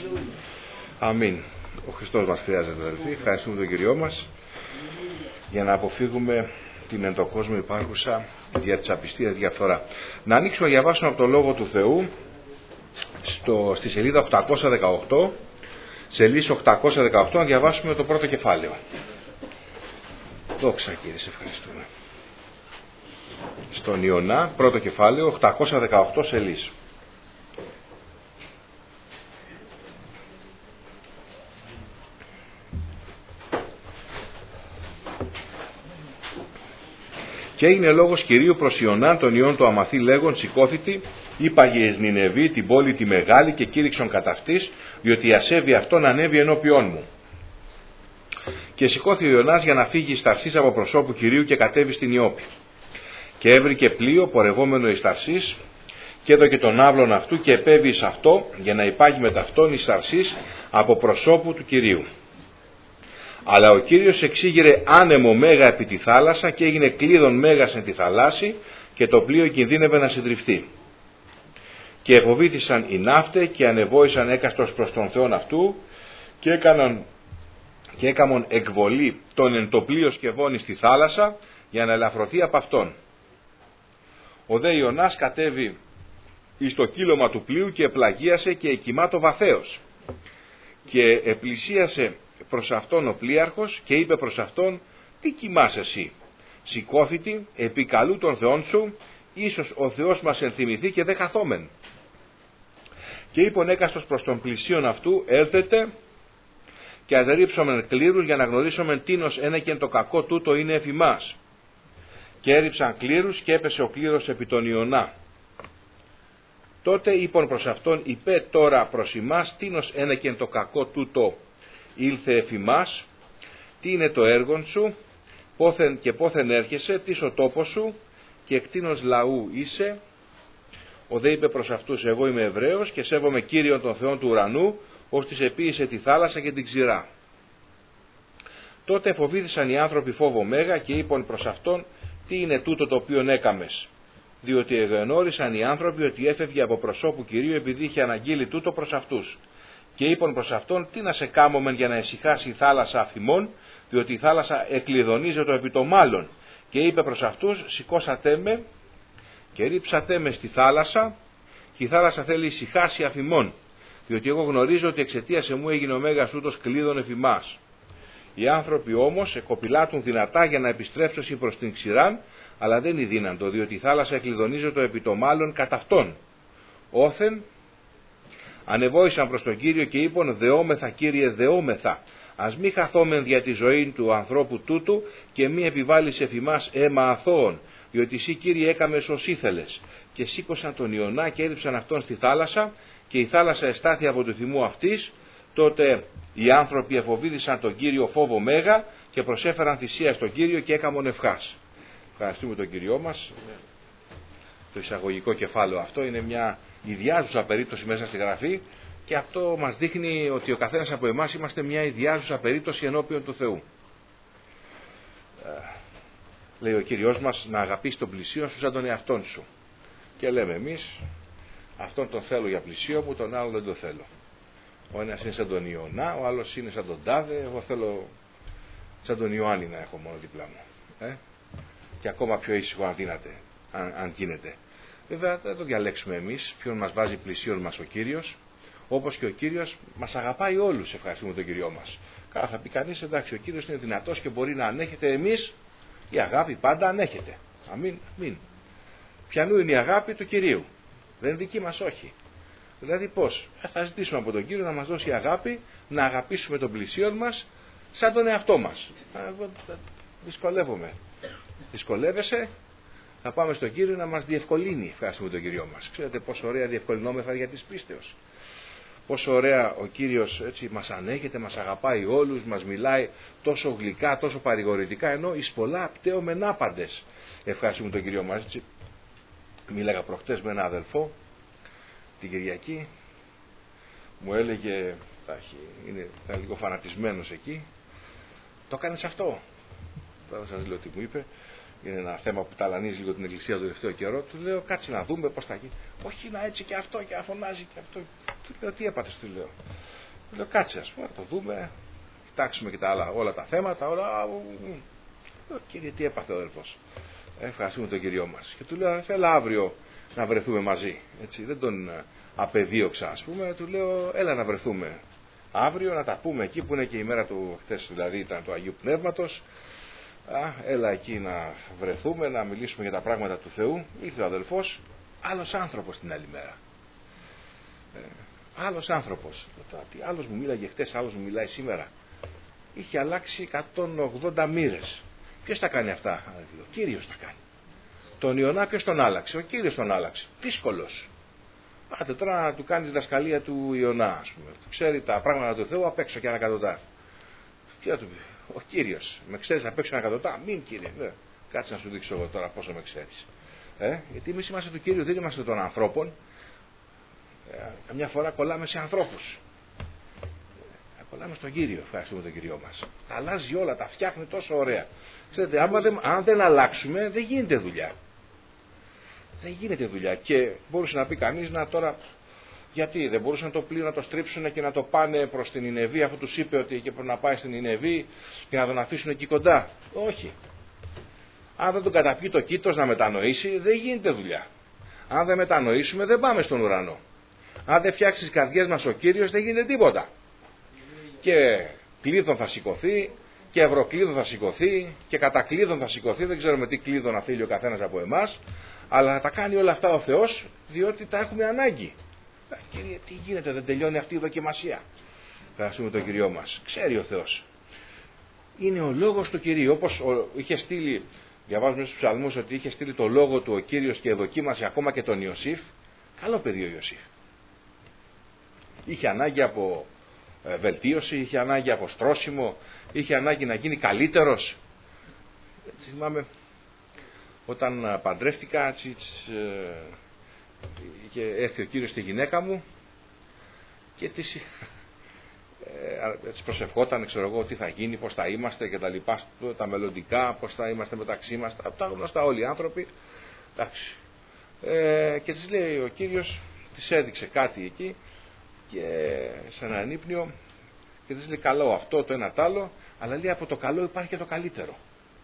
Αμήν. Ο Χριστός μας χρειάζεται, αδελφοί. Ευχαριστούμε τον Κυριό μας για να αποφύγουμε την εν το κόσμο υπάρχουσα δια της απιστίας διαφθορά. Να ανοίξουμε να διαβάσουμε από το Λόγο του Θεού στη σελίδα 818, σελίδα 818, να διαβάσουμε το πρώτο κεφάλαιο. Δόξα Κύριε, σε ευχαριστούμε. Στον Ιωνά, πρώτο κεφάλαιο, 818 σελίδες. Και έγινε λόγος Κυρίου προς Ιωνάν τον ιών του Αμαθή λέγον, σηκώθητη, είπαγε εις Νινεβή την πόλη τη μεγάλη και κήρυξον κατά αυτής, διότι η ασέβεια αυτόν ανέβη ενώπιόν μου. Και σηκώθη ο Ιωνάς για να φύγει εις Ταρσής από προσώπου Κυρίου και κατέβη στην Ιώπη. Και έβρικε πλοίο πορευόμενο εις Ταρσής και έδωκε τον άβλον αυτού και επέβη εις αυτό για να υπάγει με ταυτόν εις Ταρσής από προσώπου του Κυρίου. Αλλά ο Κύριος εξήγηρε άνεμο μέγα επί τη θάλασσα και έγινε κλείδων μέγας εν τη θαλάσση και το πλοίο κινδύνευε να συντριφθεί. Και εφοβήθησαν οι ναύτε και ανεβόησαν έκαστος προς τον Θεόν αυτού και έκαμον εκβολή τον εν το πλοίο σκευών στη θάλασσα για να ελαφρωθεί από αυτόν. Ο δε Ιωνάς κατέβη εις το κύλωμα του πλοίου και επλαγίασε και εκοιμάτω βαθέως. Και επλησίασε προς αυτόν ο πλοίαρχος και είπε προς αυτόν, τι κοιμάσαι εσύ, σηκώθητη, επικαλού τον Θεόν σου, ίσως ο Θεός μας ενθυμηθεί και δεν χαθόμεν. Και είπον έκαστος προς τον πλησίον αυτού, έλθετε και ας ρίψομεν κλήρους για να γνωρίσομεν τίνος ένεκεν το κακό τούτο είναι εφ' ημάς. Και έριψαν κλήρους και έπεσε ο κλήρος επί τον Ιωνά. Τότε είπον προς αυτόν, είπε τώρα προς ημάς τίνος ένεκεν το κακό τούτο ήλθε εφ' ημάς, τι είναι το έργο σου, πόθεν και πόθεν έρχεσαι, τι ο τόπος σου και εκτίνος λαού είσαι. Ο δε είπε προς αυτούς, εγώ είμαι Εβραίος και σέβομαι Κύριον τον Θεόν του ουρανού, ως της επίησε τη θάλασσα και την ξηρά. Τότε φοβήθησαν οι άνθρωποι φόβο μέγα και είπαν προς αυτόν, τι είναι τούτο το οποίον έκαμες, διότι εγνώρισαν οι άνθρωποι ότι έφευγε από προσώπου Κυρίου επειδή είχε αναγγείλει τούτο προς αυτούς. Και είπαν προς αυτόν, τι να σε κάμωμεν για να ησυχάσει η θάλασσα αφημών, διότι η θάλασσα εκλειδονίζεται επί το μάλλον. Και είπε προς αυτούς, σηκώσατε με και ρίψατε με στη θάλασσα, και η θάλασσα θέλει ησυχάσει αφημών, διότι εγώ γνωρίζω ότι εξαιτίας εμού έγινε ο μέγας ούτος κλείδων εφ' ημάς. Οι άνθρωποι όμως εκοπηλάτουν δυνατά για να επιστρέψουν προς την ξηράν, αλλά δεν είναι δύνατο, διότι η θάλασσα εκλειδονίζεται επί το μάλλον κατά αυτόν. Όθεν ανεβόησαν προς τον Κύριο και είπαν, δεόμεθα Κύριε, δεόμεθα. Ας μη χαθόμεν δια τη ζωή του ανθρώπου τούτου και μη επιβάλλεις εφ' ημάς αίμα αθώων, διότι εσύ Κύριε έκαμες ως ήθελες. Και σήκωσαν τον Ιωνά και έριψαν αυτόν στη θάλασσα και η θάλασσα εστάθη από το θυμό αυτής. Τότε οι άνθρωποι εφοβήθησαν τον Κύριο φόβο μέγα και προσέφεραν θυσία στον Κύριο και έκαμον ευχάς. Ευχαριστούμε τον Κυριό μας. Το εισαγωγικό κεφάλαιο αυτό είναι μια ιδιάζουσα περίπτωση μέσα στη Γραφή και αυτό μας δείχνει ότι ο καθένας από εμάς είμαστε μια ιδιάζουσα περίπτωση ενώπιον του Θεού. Λέει ο Κύριος μας να αγαπείς τον πλησίον σου σαν τον εαυτόν σου. Και λέμε εμείς, αυτόν τον θέλω για πλησίον μου, τον άλλον δεν τον θέλω. Ο ένας είναι σαν τον Ιωνά, ο άλλος είναι σαν τον Τάδε, εγώ θέλω σαν τον Ιωάννη να έχω μόνο δίπλα μου. Και ακόμα πιο ήσυχο αν δύναται, αν γίνεται. Βέβαια δεν το διαλέξουμε εμείς ποιον μας βάζει πλησίον μας ο Κύριος, όπως και ο Κύριος μας αγαπάει όλους, ευχαριστούμε τον Κυριό μας. Καλά θα πει κανείς, εντάξει, ο Κύριος είναι δυνατός και μπορεί να ανέχεται, εμείς η αγάπη πάντα ανέχεται. Αμήν. Ποιανού είναι η αγάπη του Κυρίου, δεν είναι δική μας, όχι. Δηλαδή πώς, θα ζητήσουμε από τον Κύριο να μας δώσει αγάπη, να αγαπήσουμε τον πλησίον μας σαν τον εαυτό μας. Δυσκολεύομαι. Δυσκολεύεσαι, θα πάμε στον Κύριο να μας διευκολύνει. Ευχαριστούμε τον Κύριο μας. Ξέρετε πόσο ωραία διευκολυνόμεθα για τις πίστεως. Πόσο ωραία ο Κύριος έτσι μας ανέχεται, μας αγαπάει όλους, μας μιλάει τόσο γλυκά, τόσο παρηγορητικά, ενώ εις πολλά απτέωμεν άπαντες. Ευχαριστούμε τον Κύριο μας. Έτσι. Μίλαγα προχτές με έναν αδελφό την Κυριακή, μου έλεγε, είναι λίγο φανατισμένος εκεί, το κάνεις αυτό. Τώρα σας λέω τι μου είπε. Είναι ένα θέμα που ταλανίζει λίγο την Εκκλησία το τελευταίο καιρό. Του λέω, κάτσε να δούμε πώς θα γίνει. Όχι να έτσι και αυτό και να φωνάζει και αυτό. Του λέω, τι έπαθες, του λέω. Του λέω, κάτσε, ας πούμε, το δούμε, κοιτάξουμε και τα άλλα, όλα τα θέματα, όλα. Κύριε, τι έπαθε ο αδελφός. Ευχαριστούμε τον Κυριό μας. Και του λέω, έλα αύριο να βρεθούμε μαζί. Έτσι, δεν τον απεδίωξα, ας πούμε. Του λέω, έλα να βρεθούμε αύριο, να τα πούμε εκεί που είναι και η μέρα του, χτες δηλαδή ήταν του Αγίου Πνεύματος. Έλα εκεί να βρεθούμε, να μιλήσουμε για τα πράγματα του Θεού. Ήρθε ο αδελφός, άλλος άνθρωπος την άλλη μέρα. Άλλος άνθρωπος. Άλλος μου μίλαγε χτες, άλλος μου μιλάει σήμερα. Είχε αλλάξει 180 μοίρες. Ποιος τα κάνει αυτά, ο Κύριος τα κάνει. Τον Ιωνά ποιος τον άλλαξε, ο Κύριος τον άλλαξε. Δύσκολος. Άντε τώρα να του κάνεις δασκαλία του Ιωνά, ας πούμε. Ξέρει τα πράγματα του Θεού απ' έξω και ανακατοτά. Τι να του πει, ο Κύριος, με ξέρεις απ' έξω ανακατοτά, μην Κύριε. Κάτσε να σου δείξω εγώ τώρα πόσο με ξέρεις. Γιατί εμείς είμαστε του Κύριου, δεν είμαστε των ανθρώπων. Καμιά φορά κολλάμε σε ανθρώπους. Κολλάμε στον Κύριο, ευχαριστούμε τον Κύριο μας. Τα αλλάζει όλα, τα φτιάχνει τόσο ωραία. Ξέρετε, αν δεν αλλάξουμε, δεν γίνεται δουλειά. Δεν γίνεται δουλειά. Και μπορούσε να πει κανείς τώρα, γιατί δεν μπορούσαν το πλοίο να το στρίψουν και να το πάνε προς την Νινεβή, αφού τους είπε ότι και πρέπει να πάει στην Νινεβή και να τον αφήσουν εκεί κοντά. Όχι. Αν δεν τον καταπιεί το κήτος να μετανοήσει, δεν γίνεται δουλειά. Αν δεν μετανοήσουμε, δεν πάμε στον ουρανό. Αν δεν φτιάξει τις καρδιές μας ο Κύριος, δεν γίνεται τίποτα. Και κλείδων θα σηκωθεί, και ευρωκλείδων θα σηκωθεί, και κατά κλείδων θα σηκωθεί. Δεν ξέρουμε τι κλείδων να θέλει ο καθένας από εμάς, αλλά θα τα κάνει όλα αυτά ο Θεός, διότι τα έχουμε ανάγκη. Κύριε, τι γίνεται, δεν τελειώνει αυτή η δοκιμασία. Ευχαριστούμε τον Κυριό μας. Ξέρει ο Θεός. Είναι ο λόγος του Κυρίου. Όπως είχε στείλει, διαβάζουμε στους ψαλμούς ότι είχε στείλει το λόγο του ο Κύριος και δοκίμασε ακόμα και τον Ιωσήφ. Καλό παιδί ο Ιωσήφ. Είχε ανάγκη από βελτίωση, είχε ανάγκη από στρώσιμο, είχε ανάγκη να γίνει καλύτερος. Έτσι, θυμάμαι όταν παντρεύτηκα, είχε έρθει ο Κύριος στη γυναίκα μου και της προσευχόταν, ξέρω εγώ, τι θα γίνει, πώς θα είμαστε και τα λοιπά, τα μελλοντικά, πώς θα είμαστε μεταξύ μας, τα γνωστά όλοι οι άνθρωποι. Εντάξει. Και της λέει ο Κύριος, της έδειξε κάτι εκεί και σε έναν ύπνιο και της λέει καλό αυτό, το ένα τ' άλλο, αλλά λέει από το καλό υπάρχει και το καλύτερο.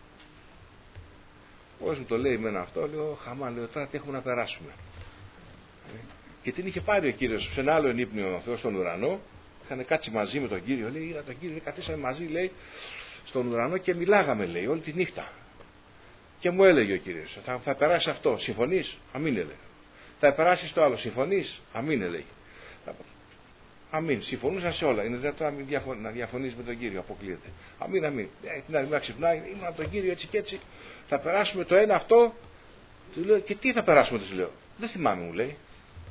Πώς μου το λέει εμένα αυτό, λέω χαμά, λέω τώρα τι έχουμε να περάσουμε. Και την είχε πάρει ο Κύριος σε ένα άλλο ενύπνιο ο Θεός στον ουρανό, είχαν κάτσει μαζί με τον Κύριο, λέει είδα τον Κύριο, καθίσαμε μαζί, λέει, στον ουρανό και μιλάγαμε, λέει, όλη τη νύχτα. Και μου έλεγε ο Κύριος, θα περάσει αυτό, συμφωνείς, αμήν, έλεγε. Θα περάσει το άλλο, συμφωνείς, αμήν, έλεγε. Αμήν, συμφωνούσα σε όλα. Είναι δυνατόν να διαφωνείς με τον Κύριο, αποκλείεται. Αμήν, αμήν. Την άλλη μέρα ξυπνάει, ήμουν από τον Κύριο έτσι και έτσι. Θα περάσουμε το ένα αυτό. Του λέω, και τι θα περάσουμε, του λέω. Δεν θυμάμαι, μου λέει.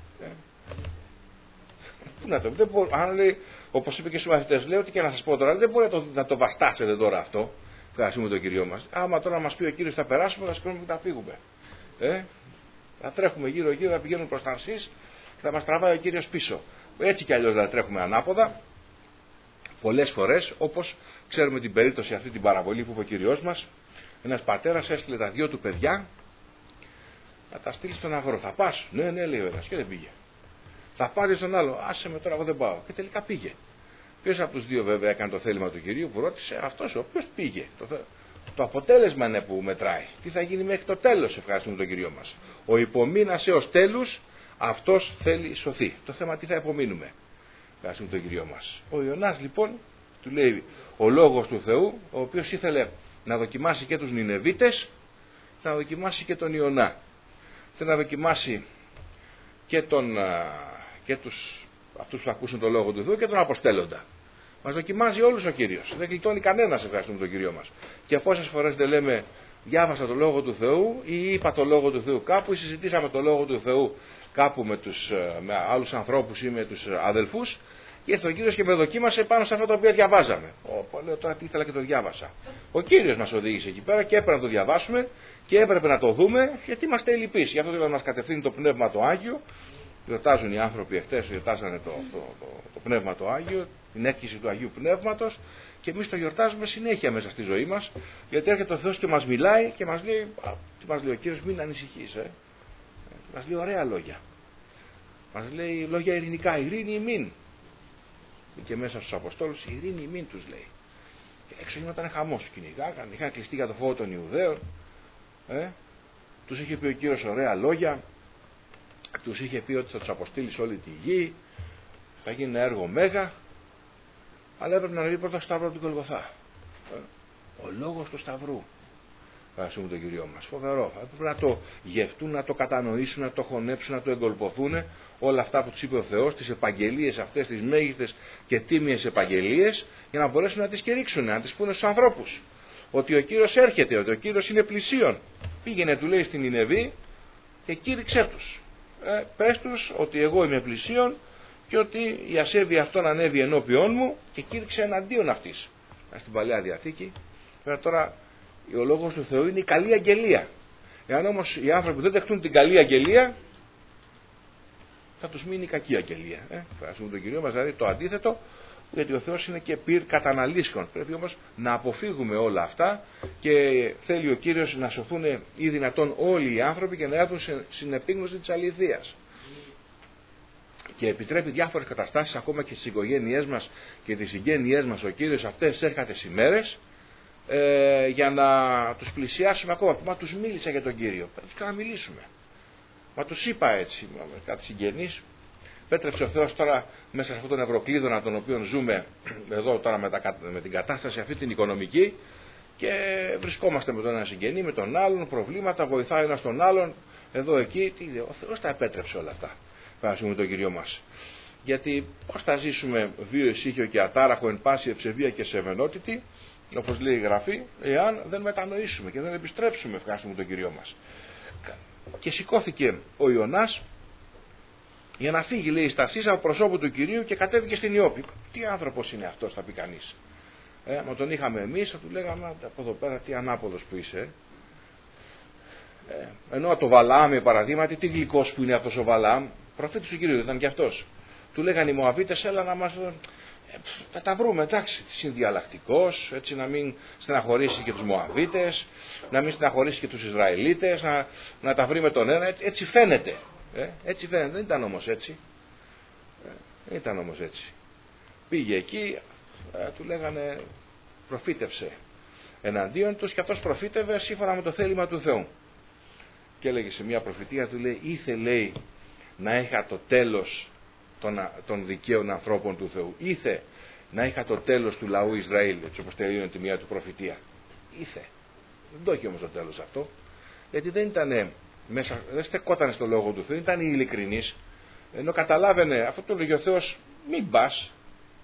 Πού να το πει, αν λέει, όπως είπε και στους μαθητές, λέω, τι και να σας πω τώρα, δεν μπορεί να το βαστάσετε τώρα αυτό. Ευχαριστούμε τον Κύριο μας. Άμα τώρα μας πει ο Κύριος θα περάσουμε, θα σηκώνουμε και θα φύγουμε. Θα τρέχουμε γύρω-γύρω, θα πηγαίνουμε προς τα Αρσής και θα μας τραβάει ο Κύριος πίσω. Έτσι κι αλλιώς θα τρέχουμε ανάποδα. Πολλές φορές, όπως ξέρουμε την περίπτωση αυτή την παραβολή που είπε ο Κύριος μας, ένας πατέρας έστειλε τα δυο του παιδιά να τα στείλει στον αγρό. Θα πας? Ναι, ναι, λέει ο ένας και δεν πήγε. Θα πάρει στον άλλο. Άσε με τώρα, εγώ δεν πάω. Και τελικά πήγε. Ποιος από τους δύο βέβαια έκανε το θέλημα του Κυρίου που ρώτησε? Αυτός ο οποίος πήγε. Το αποτέλεσμα είναι που μετράει. Τι θα γίνει μέχρι το τέλος, ευχαριστούμε τον Κύριο μας. Ο υπομείνας έως τέλους, αυτός θέλει σωθεί. Το θέμα τι θα υπομείνουμε. Ευχαριστούμε τον Κύριο μας. Ο Ιωνάς λοιπόν, του λέει ο λόγος του Θεού, ο οποίος ήθελε να δοκιμάσει και τους Νινεβίτες, να δοκιμάσει και τον Ιωνά. Θέλει να δοκιμάσει και αυτούς που ακούσουν τον λόγο του Θεού και τον αποστέλλοντα. Μας δοκιμάζει όλους ο Κύριος. Δεν γλιτώνει κανένας, ευχαριστούμε τον Κύριο μας. Και πόσες φορές δεν λέμε διάβασα το λόγο του Θεού ή είπα το λόγο του Θεού κάπου ή συζητήσαμε το λόγο του Θεού κάπου με άλλους ανθρώπους ή με τους αδελφούς και ήρθε ο Κύριος και με δοκίμασε πάνω σε αυτό το οποίο διαβάζαμε. Λέω τώρα τι ήθελα και το διάβασα. Ο Κύριος μας οδήγησε εκεί πέρα και έπρεπε να το διαβάσουμε και έπρεπε να το δούμε γιατί είμαστε ελλειπείς. Γι' αυτό θέλω να μας κατευθύνει το Πνεύμα το Άγιο. Γιορτάζουν οι άνθρωποι εχθές, γιορτάζανε το Πνεύμα το Άγιο, την έκκληση του Αγίου Πνεύματος και εμείς το γιορτάζουμε συνέχεια μέσα στη ζωή μας γιατί έρχεται ο Θεός και μας μιλάει και μας λέει, τι μας λέει ο Κύριος, μην ανησυχείς, μας λέει ωραία λόγια. Μας λέει λόγια ειρηνικά, ειρήνη ημίν. Και μέσα στους Αποστόλους, ειρήνη ημίν τους λέει. Και έξω γινόταν χαμός, κυνηγάγαν, είχαν κλειστεί για το φόβο των Ιουδαίων. Τους είχε πει ο Κύριος ωραία λόγια, τους είχε πει ότι θα τους αποστείλει σε όλη τη γη, θα γίνει ένα έργο μέγα, αλλά έπρεπε να ανεβεί πρώτα στο σταυρό του Γολγοθά. Ο λόγος του σταυρού. Φανταστούμε τον Κυριό μας. Φοβερό. Πρέπει να το γευτούν, να το κατανοήσουν, να το χωνέψουν, να το εγκολποθούν όλα αυτά που τους είπε ο Θεός, τις επαγγελίες αυτές, τις μέγιστες και τίμιες επαγγελίες, για να μπορέσουν να τις κηρύξουν, να τις πούνε στους ανθρώπους. Ότι ο Κύριος έρχεται, ότι ο Κύριος είναι πλησίον. Πήγαινε, του λέει, στην Νινεβή και κήρυξέ τους. Πες τους ότι εγώ είμαι πλησίον και ότι η ασέβεια αυτόν ανέβει ενώπιόν μου, και κήρυξε εναντίον αυτής. Στην Παλαιά Διαθήκη, τώρα ο λόγος του Θεού είναι η καλή αγγελία. Εάν όμως οι άνθρωποι δεν δεχτούν την καλή αγγελία, θα τους μείνει η κακή αγγελία. Φανταστούμε τον Κύριο μας, δηλαδή το αντίθετο, γιατί ο Θεός είναι και πυρ καταναλύσκων. Πρέπει όμως να αποφύγουμε όλα αυτά, και θέλει ο Κύριος να σωθούν ή δυνατόν όλοι οι άνθρωποι και να έρθουν στην επίγνωση της αληθείας. Και επιτρέπει διάφορες καταστάσεις ακόμα και στις οικογένειές μας και τις συγγένειές μας ο Κύριος αυτές τις έρχατες ημέρες, για να τους πλησιάσουμε ακόμα. Μα τους μίλησα για τον Κύριο, θα τους ξαναμιλήσουμε. Μα τους είπα έτσι, με κάτι συγγενείς. Πέτρεψε ο Θεός τώρα μέσα σε αυτόν τον ευρωκλείδωνα τον οποίο ζούμε εδώ τώρα με την κατάσταση αυτή την οικονομική, και βρισκόμαστε με τον ένα συγγενή, με τον άλλον, προβλήματα, βοηθάει ένας τον άλλον, εδώ εκεί. Ο Θεός τα επέτρεψε όλα αυτά. Φανταστούμε τον Κύριο μας. Γιατί πώς θα ζήσουμε βίο, ησύχιο και ατάραχο, εν πάση ευσεβία και σεβενότητη, όπως λέει η Γραφή, εάν δεν μετανοήσουμε και δεν επιστρέψουμε, ευχαριστούμε τον Κύριο μας. Και σηκώθηκε ο Ιωνάς για να φύγει, λέει, στα σύσα προσώπου του Κυρίου, και κατέβηκε στην Ιώπη. Τι άνθρωπος είναι αυτός, θα πει κανείς. Μα τον είχαμε εμείς, θα του λέγαμε από εδώ πέρα, τι ανάποδος που είσαι. Ενώ το Βαλάμ, παραδείγματι, τι γλυκός που είναι αυτός ο Βαλάμ, προφήτης του Κυρίου, δεν ήταν κι αυτός. Του λέγανε οι Μωαβίτες, έλα να μας. Θα τα βρούμε, εντάξει, συνδιαλλακτικός, έτσι, να μην στεναχωρήσει και τους Μωαβίτες, να μην στεναχωρήσει και τους Ισραηλίτες, να τα βρει με τον ένα, έτσι φαίνεται. Έτσι φαίνεται, δεν ήταν όμως έτσι. Δεν ήταν όμως έτσι. Πήγε εκεί, του λέγανε προφήτευσε εναντίον τους, και αυτός προφήτευε σύμφωνα με το θέλημα του Θεού. Και έλεγε σε μια προφητεία, του λέει, λέει να είχα το τέλος των δικαίων ανθρώπων του Θεού. Ήθε να είχα το τέλος του λαού Ισραήλ, έτσι όπως τελείωνε τη μία του προφητεία. Ήθε. Δεν το έχει όμως το τέλος αυτό, γιατί δεν ήταν μέσα, δεν στεκόταν στο λόγο του Θεού, ήταν ειλικρινής, ενώ καταλάβαινε, αυτό το λέγει ο Θεός, μην πας,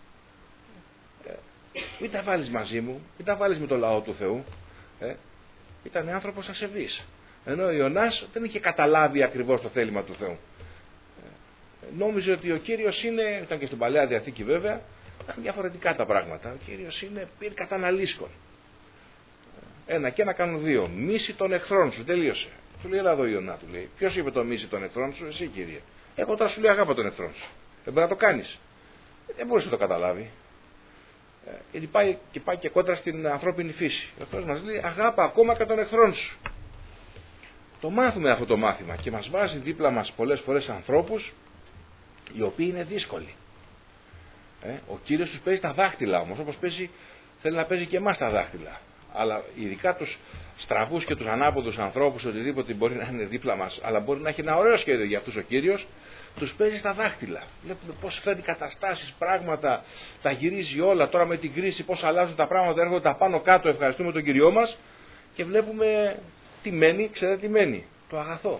μην τα βάλεις μαζί μου, μην τα βάλεις με το λαό του Θεού. Ήταν άνθρωπος ασεβής. Ενώ ο Ιωνάς δεν είχε καταλάβει ακριβώς το θέλημα του Θεού. Νόμιζε ότι ο Κύριος είναι, ήταν και στην Παλαιά Διαθήκη βέβαια, ήταν διαφορετικά τα πράγματα. Ο Κύριος είναι πυρ καταναλύσκων. Ένα και ένα κάνουν δύο. Μίση των εχθρών σου, τελείωσε. Του λέει, έλα εδώ Ιωνά, του λέει. Ποιος είπε το μίση των εχθρών σου, εσύ Κύριε. Εγώ τώρα σου λέει αγάπα των εχθρών σου. Δεν μπορεί να το κάνεις. Δεν μπορείς να το καταλάβει. Γιατί πάει και κόντρα στην ανθρώπινη φύση. Ο Θεός μας λέει αγάπα ακόμα και των εχθρών σου. Το μάθουμε αυτό το μάθημα και μας βάζει δίπλα μας πολλές φορές ανθρώπους οι οποίοι είναι δύσκολοι. Ο Κύριος τους παίζει τα δάχτυλα όμως, όπως θέλει να παίζει και εμάς τα δάχτυλα. Αλλά ειδικά τους στραβούς και τους ανάποδους ανθρώπους, οτιδήποτε μπορεί να είναι δίπλα μας, αλλά μπορεί να έχει ένα ωραίο σχέδιο για αυτούς ο Κύριος, τους παίζει στα δάχτυλα. Βλέπουμε πώς φέρνει καταστάσεις, πράγματα, τα γυρίζει όλα. Τώρα με την κρίση πώς αλλάζουν τα πράγματα, έρχονται τα πάνω κάτω, ευχαριστούμε τον Κυριό μας, και βλέπουμε τι μένει, ξέρετε τι μένει, το αγαθό.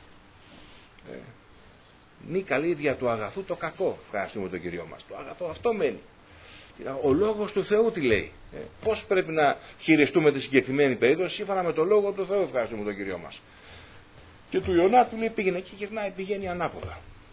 Νίκα λέει δια του αγαθού το κακό, ευχαριστούμε τον Κυριό μας. Το αγαθό αυτό μένει. Ο λόγος του Θεού τι λέει. Πώς πρέπει να χειριστούμε τη συγκεκριμένη περίπτωση σύμφωνα με το λόγο του Θεού, ευχαριστούμε τον Κυριό μας. Και του Ιωνά του λέει πήγαινε εκεί, γυρνάει, πηγαίνει ανάποδα.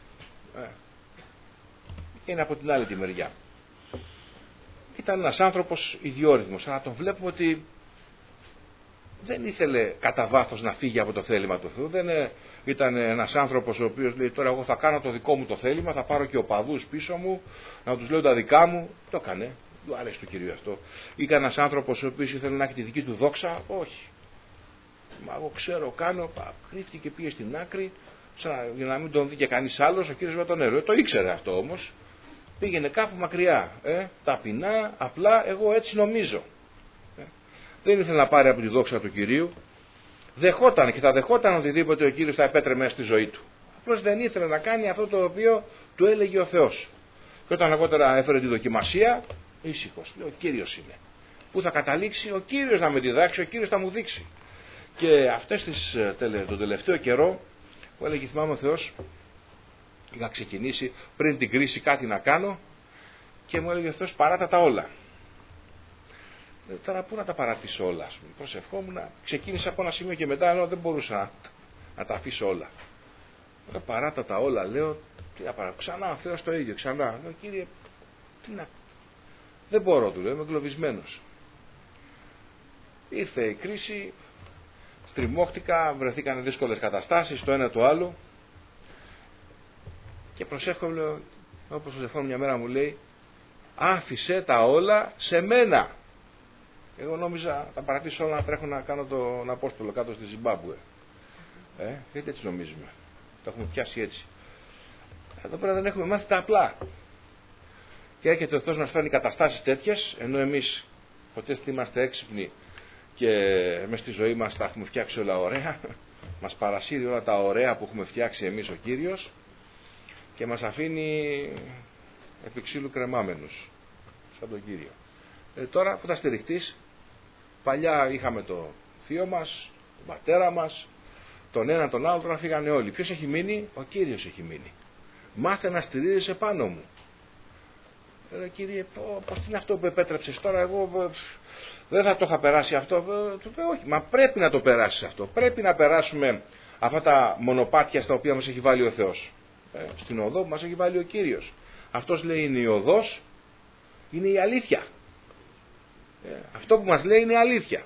Είναι από την άλλη τη μεριά. Ήταν ένας άνθρωπος ιδιόρυθμος, αλλά τον βλέπουμε ότι δεν ήθελε κατά βάθος να φύγει από το θέλημα του Θεού. Δεν ήταν ένας άνθρωπος ο οποίος λέει τώρα εγώ θα κάνω το δικό μου το θέλημα, θα πάρω και οπαδούς πίσω μου, να τους λέω τα δικά μου. Το έκανε, του άρεσε του Κυρίου αυτό. Ήταν ένας άνθρωπος ο οποίος ήθελε να έχει τη δική του δόξα. Όχι. Μα εγώ ξέρω, κάνω, κρύφτηκε, πήγε στην άκρη, για να μην τον δει και κανείς άλλος, ο Κύριος με το νερό. Το ήξερε αυτό όμως. Πήγαινε κάπου μακριά. Ταπεινά, απλά, εγώ έτσι νομίζω. Δεν ήθελε να πάρει από τη δόξα του Κυρίου. Δεχόταν και θα δεχόταν οτιδήποτε ο Κύριος θα επέτρεπε μέσα στη ζωή του. Απλώς δεν ήθελε να κάνει αυτό το οποίο του έλεγε ο Θεός. Και όταν αργότερα έφερε τη δοκιμασία, ήσυχος. Λέει, ο Κύριος είναι. Πού θα καταλήξει? Ο Κύριος να με διδάξει, ο Κύριος θα μου δείξει. Και τον τελευταίο καιρό που έλεγε, θυμάμαι ο Θεός, είχα ξεκινήσει πριν την κρίση κάτι να κάνω και μου έλεγε ο Θεός, παράτα τα όλα. Τώρα πού να τα παρατήσω όλα? Προσευχόμουν, ξεκίνησα από ένα σημείο και μετά ενώ δεν μπορούσα να τα αφήσω όλα. Παράτα τα όλα, λέω, τι να παρατήσω? Ξανά ο Θεός το ίδιο, ξανά. Λέω, Κύριε, δεν μπορώ, του λέω, είμαι εγκλωβισμένος. Ήρθε η κρίση, στριμώχτηκα, βρεθήκαν δύσκολες καταστάσεις, το ένα το άλλο. Και προσεύχομαι, λέω, όπως προσευχόμουν μια μέρα μου λέει, άφησε τα όλα σε μένα. Εγώ νόμιζα τα παρατήσω όλα να τρέχω να κάνω τον Απόστολο κάτω στη Ζιμπάμπουε. Γιατί έτσι νομίζουμε. Το έχουμε πιάσει έτσι. Εδώ πέρα δεν έχουμε μάθει τα απλά. Και έρχεται ο Θεός να μας φέρνει καταστάσεις τέτοιες, ενώ εμείς υποτίθεται είμαστε έξυπνοι και μες στη ζωή μας τα έχουμε φτιάξει όλα ωραία. Μας παρασύρει όλα τα ωραία που έχουμε φτιάξει εμείς ο Κύριος και μας αφήνει επί ξύλου κρεμάμενους, σαν τον Κύριο. Τώρα που θα στηριχτείς? Παλιά είχαμε το θείο μας, τον πατέρα μας, τον ένα τον άλλο, τώρα φύγανε όλοι. Ποιος έχει μείνει? Ο Κύριος έχει μείνει. Μάθε να στηρίζεσαι πάνω μου. Κύριε, πώς είναι αυτό που επέτρεψες τώρα? Εγώ δεν θα το είχα περάσει αυτό. Όχι, μα πρέπει να το περάσεις αυτό. Πρέπει να περάσουμε αυτά τα μονοπάτια στα οποία μας έχει βάλει ο Θεός. Στην οδό που μας έχει βάλει ο Κύριος. Αυτός λέει είναι η οδός, είναι η αλήθεια. Αυτό που μας λέει είναι αλήθεια.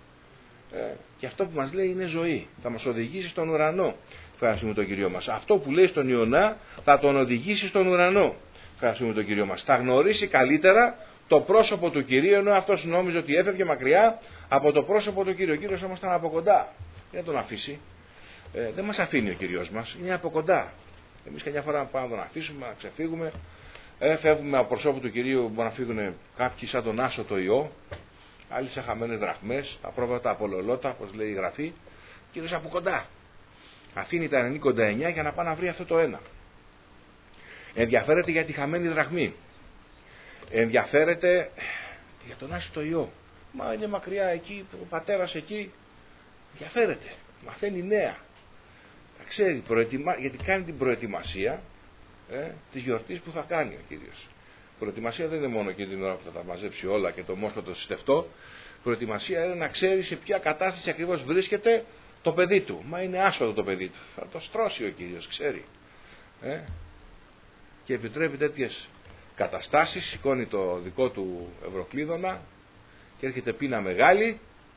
Και αυτό που μας λέει είναι ζωή. Θα μας οδηγήσει στον ουρανό. Ευχαριστούμε τον Κύριο μας. Αυτό που λέει στον Ιωνά θα τον οδηγήσει στον ουρανό. Ευχαριστούμε τον Κύριο μας. Θα γνωρίσει καλύτερα το πρόσωπο του Κυρίου, ενώ αυτός νόμιζε ότι έφευγε μακριά από το πρόσωπο του Κυρίου. Ο Κύριος όμως ήταν από κοντά. Δεν τον αφήσει. Δεν μας αφήνει ο Κύριος μας. Είναι από κοντά. Εμείς καμιά φορά πάμε να τον αφήσουμε, να ξεφύγουμε. Φεύγουμε από πρόσωπο του Κυρίου, μπορεί να φύγουν κάποιοι σαν τον Άσο το ιό, άλλοι σαν χαμένες δραχμές, τα πρόβατα απολολότα, όπως λέει η Γραφή. Ο Κύριος από κοντά. Αφήνει τα 99 για να πάει να βρει αυτό το ένα. Ενδιαφέρεται για τη χαμένη δραχμή. Ενδιαφέρεται για τον Άσο το ιό. Μα είναι μακριά εκεί, ο πατέρας εκεί. Ενδιαφέρεται. Μαθαίνει νέα. Τα ξέρει, γιατί κάνει την προετοιμασία της γιορτής που θα κάνει ο Κύριος. Προετοιμασία δεν είναι μόνο και την ώρα που θα τα μαζέψει όλα και το μόσχο το συστευτό. Προετοιμασία είναι να ξέρει σε ποια κατάσταση ακριβώς βρίσκεται το παιδί του. Μα είναι άσοδο το παιδί του. Θα το στρώσει ο Κύριος, ξέρει. Και επιτρέπει τέτοιες καταστάσεις, σηκώνει το δικό του ευρωκλείδωνα και έρχεται πείνα μεγάλη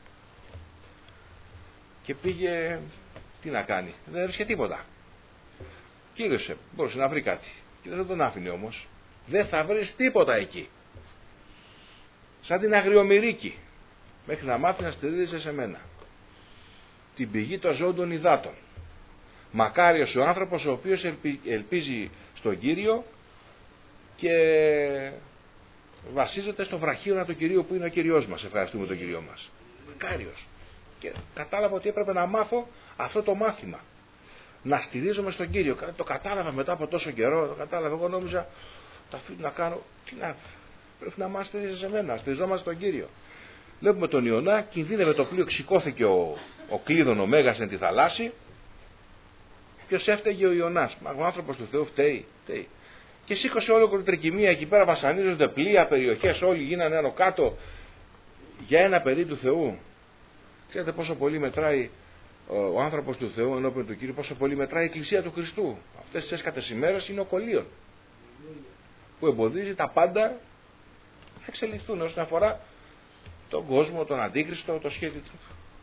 και πήγε, τι να κάνει, δεν έβρισκε τίποτα. Κύριωσε, μπορούσε να βρει κάτι. Και δεν τον άφηνε όμως. Δεν θα βρεις τίποτα εκεί. Σαν την αγριομυρίκη. Μέχρι να μάθει να στηρίζεσαι σε μένα. Την πηγή των ζώων των υδάτων. Μακάριος ο άνθρωπος ο οποίος ελπίζει στον Κύριο και βασίζεται στο βραχίωνα του Κυρίου που είναι ο Κυριός μας. Ευχαριστούμε τον Κυριό μας. Μακάριος. Και κατάλαβα ότι έπρεπε να μάθω αυτό το μάθημα. Να στηρίζομαι στον Κύριο. Το κατάλαβα μετά από τόσο καιρό. Το κατάλαβα. Εγώ νόμιζα τα αφήνω να κάνω. Πρέπει να μας στηρίζει σε μένα. Στηριζόμαστε στον Κύριο. Βλέπουμε τον Ιωνά. Κινδύνευε το πλοίο. Ξηκώθηκε ο κλείδων ο Μέγας εν τη θαλάσση. Ποιος έφταιγε? Ο Ιωνάς. Μα ο άνθρωπος του Θεού φταίει. Και σήκωσε όλο την τρικυμία εκεί πέρα. Βασανίζονται πλοία, περιοχές. Όλοι γίνανε άνω κάτω για ένα παιδί του Θεού. Ξέρετε πόσο πολύ μετράει ο άνθρωπος του Θεού ενώπιον του Κύριου, πόσο πολύ μετράει η Εκκλησία του Χριστού. Αυτές τις έσκατες ημέρες είναι ο κολλίων που εμποδίζει τα πάντα να εξελιχθούν όσον αφορά τον κόσμο, τον Αντίχριστο, το σχέδιο του.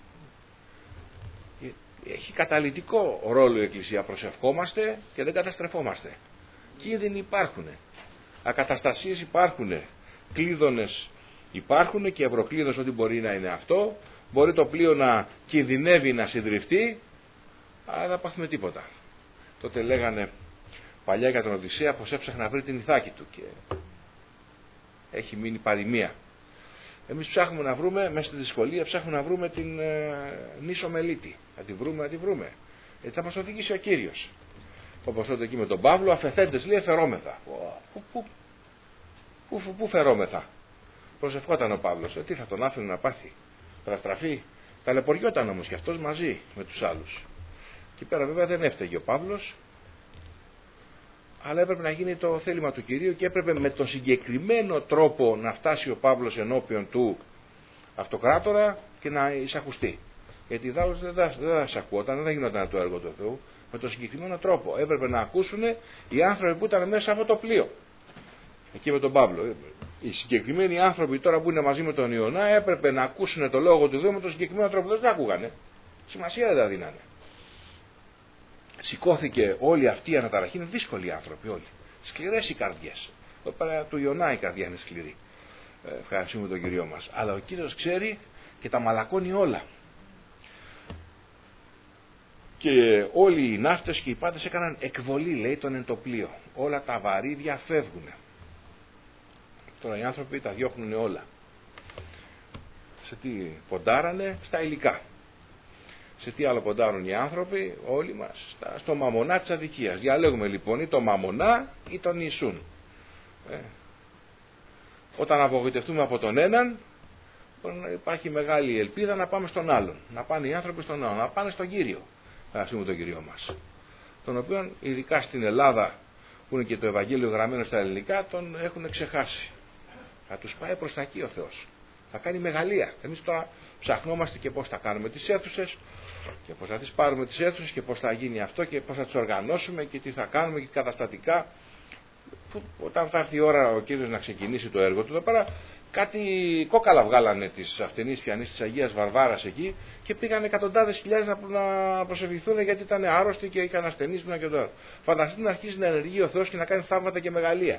Έχει καταλυτικό ρόλο η Εκκλησία. Προσευχόμαστε και δεν καταστρεφόμαστε. Κίνδυνοι υπάρχουν, ακαταστασίες υπάρχουν, κλείδωνες υπάρχουν και ευρωκλείδος ό,τι μπορεί να είναι αυτό. Μπορεί το πλοίο να κινδυνεύει να συντριφτεί, αλλά δεν θα πάθουμε τίποτα. Τότε λέγανε παλιά για τον Οδυσσέα πως έψαχνε να βρει την Ιθάκη του και έχει μείνει παροιμία. Εμείς ψάχνουμε να βρούμε, μέσα στη δυσκολία ψάχνουμε να βρούμε την νήσο Μελίτη. Να τη βρούμε. Γιατί θα μας οδηγήσει ο Κύριος. Όπως τότε εκεί με τον Παύλο, αφεθέντες λέει φερόμεθα. Πού φερόμεθα? Προσευχόταν ο Παύλος. Τι θα τον άφηνε να πάθει? Παραστραφεί. Ταλαιπωριόταν όμως και αυτός μαζί με τους άλλους. Και πέρα βέβαια δεν έφταιγε ο Παύλος, αλλά έπρεπε να γίνει το θέλημα του Κυρίου και έπρεπε με τον συγκεκριμένο τρόπο να φτάσει ο Παύλος ενώπιον του αυτοκράτορα και να εισακουστεί. Γιατί δάλλως δεν θα εισακούταν, δεν γινόταν το έργο του Θεού. Με τον συγκεκριμένο τρόπο έπρεπε να ακούσουν οι άνθρωποι που ήταν μέσα σε αυτό το πλοίο. Εκεί με τον Παύλο. Οι συγκεκριμένοι άνθρωποι τώρα που είναι μαζί με τον Ιωνά έπρεπε να ακούσουν το λόγο του Θεού με τον συγκεκριμένο τρόπο. Δεν το άκουγανε. Σημασία δεν τα δίνανε. Σηκώθηκε όλη αυτή η αναταραχή. Είναι δύσκολοι άνθρωποι όλοι. Σκληρές οι καρδιές. Εδώ πέρα του Ιωνά η καρδιά είναι σκληρή. Ευχαριστούμε τον Κυριό μας. Αλλά ο Κύριος ξέρει και τα μαλακώνει όλα. Και όλοι οι ναύτες και οι πάντες έκαναν εκβολή, λέει, τον εν το πλοίο. Όλα τα βαρύδια φεύγουν. Τώρα οι άνθρωποι τα διώχνουν όλα. Σε τι ποντάρανε? Στα υλικά. Σε τι άλλο ποντάρουν οι άνθρωποι? Όλοι μας στο μαμονά της αδικίας. Διαλέγουμε λοιπόν ή το μαμονά ή τον Ιησούν. Όταν απογοητευτούμε από τον έναν, υπάρχει μεγάλη ελπίδα να πάμε στον άλλον. Να πάνε οι άνθρωποι στον άλλον, να πάνε στον Κύριο. Ευχαριστούμε τον Κύριο μας. Τον οποίον ειδικά στην Ελλάδα, που είναι και το Ευαγγέλιο γραμμένο στα ελληνικά, τον έχουν ξεχάσει. Θα τους πάει προς τα εκεί ο Θεός. Θα κάνει μεγαλεία. Εμείς τώρα ψαχνόμαστε και πώς θα κάνουμε τις αίθουσες και πώς θα τις πάρουμε τις αίθουσες και πώς θα γίνει αυτό και πώς θα τις οργανώσουμε και τι θα κάνουμε και καταστατικά. Όταν θα έρθει η ώρα ο Κύριος να ξεκινήσει το έργο του, εδώ πέρα κάτι κόκαλα βγάλανε της αυτενής πιανής της Αγίας Βαρβάρας εκεί και πήγαν εκατοντάδες χιλιάδες να προσευχηθούν γιατί ήταν άρρωστοι και είχαν ασθενείς και τώρα. Φανταστείτε να αρχίσει να ενεργεί ο Θεός και να κάνει θαύματα και μεγαλεία.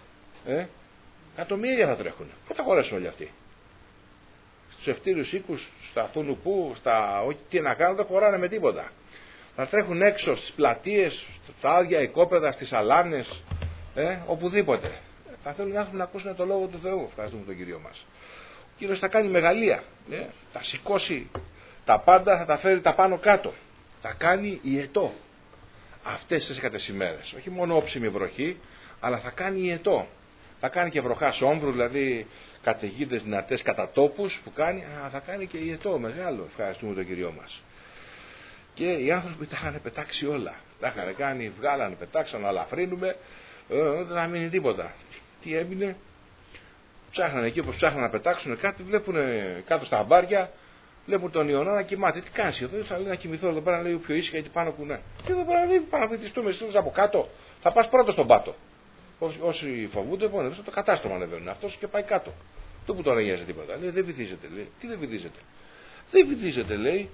Εκατομμύρια θα τρέχουν. Πού θα χωρέσουν όλοι αυτοί? Στους ευτήριους οίκους, στα θουνουπού, στα όχι τι να κάνουν, δεν χωράνε με τίποτα. Θα τρέχουν έξω στις πλατείες, στα άδεια οικόπεδα, στις αλάνες, οπουδήποτε. Θα θέλουν οι άνθρωποι να ακούσουν το λόγο του Θεού. Ευχαριστούμε τον Κύριο μας. Ο Κύριος θα κάνει μεγαλεία. Θα σηκώσει τα πάντα, θα τα φέρει τα πάνω κάτω. Θα κάνει ιετό αυτές τις κατεσημέρες. Όχι μόνο όψιμη βροχή, αλλά θα κάνει ιετό. Θα κάνει και βροχά σόμβρου, δηλαδή καταιγίδες δυνατές κατά τόπους που κάνει, θα κάνει και ιετό μεγάλο. Ευχαριστούμε τον Κύριο μας. Και οι άνθρωποι τα είχαν πετάξει όλα. Τα είχαν κάνει, βγάλανε, πετάξαν, αλαφρύνουμε, δεν θα μείνει τίποτα. Τι έμεινε? Ψάχνανε εκεί όπως ψάχνανε να πετάξουν κάτι, βλέπουν κάτω στα μπάρια, βλέπουν τον Ιωνά να κοιμάται. Τι κάνεις εδώ? Θα λέει να κοιμηθώ εδώ πέρα, λέει πιο ήσυχα γιατί πάνω κουνέ. Και εδώ πέρα λέει παραβιτιστούμε, εσύ από κάτω. Θα πας πρώτο στον πάτο. Όσοι φοβούνται, πάνε στο κατάστρωμα ανεβαίνουν. Αυτός και πάει κάτω. Το που τον νοιάζει τίποτα. Λέει δεν βυθίζεται, λέει. Τι δεν βυθίζεται? Δεν βυθίζεται, λέει.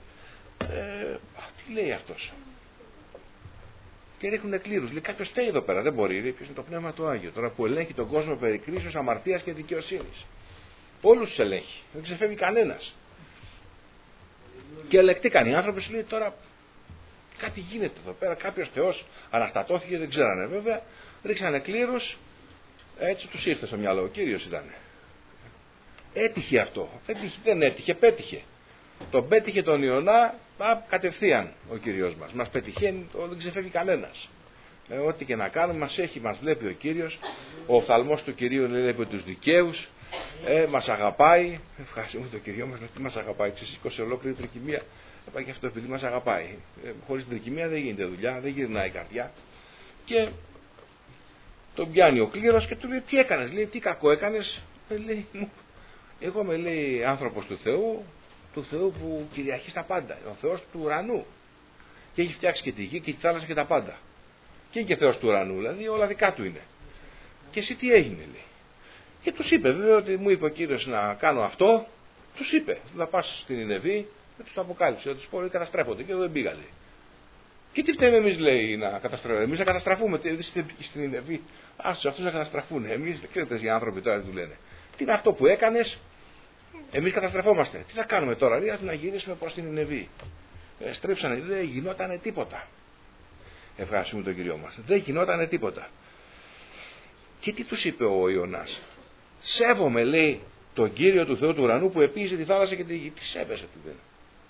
Τι λέει αυτός? Και ρίχνουν κλήρους. Λέει κάποιος φταίει εδώ πέρα. Δεν μπορεί. Λέει ποιος είναι το Πνεύμα του Άγιο. Τώρα που ελέγχει τον κόσμο περί κρίσεως, αμαρτίας και δικαιοσύνης. Όλους τους ελέγχει. Δεν ξεφεύγει κανένας. Και ελεκτήκαν οι άνθρωποι, σου λέει τώρα κάτι γίνεται εδώ πέρα. Κάποιος Θεός αναστατώθηκε, δεν ξέρανε βέβαια. Ρίξανε κλήρους. Έτσι τους ήρθε στο μυαλό. Ο Κύριος ήταν. Έτυχε αυτό. Δεν έτυχε, πέτυχε. Τον πέτυχε τον Ιωνά κατευθείαν ο Κύριος μας. Μας πετυχαίνει, δεν ξεφεύγει κανένας. Ό,τι και να κάνουμε μας βλέπει ο Κύριος. Ο οφθαλμός του Κυρίου λέει τους δικαίους. Μας αγαπάει. Ευχαριστούμε τον Κύριο μας. Τι μας αγαπάει? Ξεσήκωσε ολόκληρη τρικυμία. Πάει και αυτό επειδή μας αγαπάει. Χωρίς την τρικυμία δεν γίνεται δουλειά, δεν γυρνάει η καρδιά. Και τον πιάνει ο κλήρος και του λέει τι έκανες? Λέει τι κακό έκανες? Λέει, εγώ με λέει άνθρωπος του Θεού που κυριαρχεί στα πάντα. Ο Θεός του ουρανού. Και έχει φτιάξει και τη γη και τη θάλασσα και τα πάντα. Και είναι και Θεός του ουρανού, δηλαδή όλα δικά του είναι. Και εσύ τι έγινε, λέει? Και τους είπε, βέβαια, ότι μου είπε ο Κύριος να κάνω αυτό. Τους είπε, θα πας στην Νινεβή, και τους το αποκάλυψε. Ότι τους πόλοι καταστρέφονται και εδώ δεν πήγα, λέει. Και τι φταίμε εμείς, λέει, να καταστρέφουμε? Εμείς να καταστραφούμε. Δεν είστε στην Νινεβή. Άσου αυτούς να καταστραφούν. Εμείς, δεν ξέρετε, οι άνθρωποι τώρα του λένε. Τι είναι αυτό που έκανες? Εμείς καταστρεφόμαστε. Τι θα κάνουμε τώρα? Λέει, να γυρίσουμε προς την Νινεβή. Στρίψανε, δεν γινότανε τίποτα. ευχαριστούμε τον Κυριό μας. Δεν γινότανε τίποτα. Και τι τους είπε ο Ιωνάς? Σέβομαι, λέει, τον Κύριο του Θεού του ουρανού που επίησε τη θάλασσα και τη γη. Τι σέβεσαι, του λέει?